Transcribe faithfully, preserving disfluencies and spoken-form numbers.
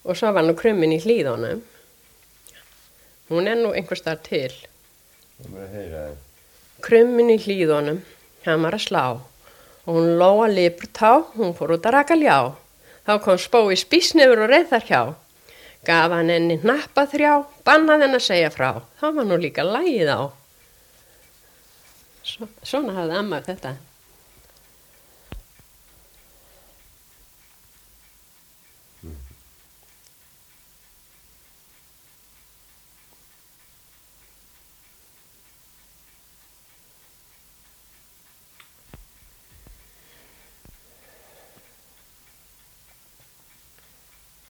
Og svo var nú krummin í hlíðunum. Hún er nú einhvers staðar til. Það mér að heyra það. Krummin í hlíðunum, hann var að slá. Og hún lóa lipurtá, hún fór út að raka ljá. Þá kom spói spísnefur og reið þar hjá. Gaf hann henni hnappa þrjá, bannað henn að segja frá. Það var nú líka lagið á. Svo, svona hafði amma þetta.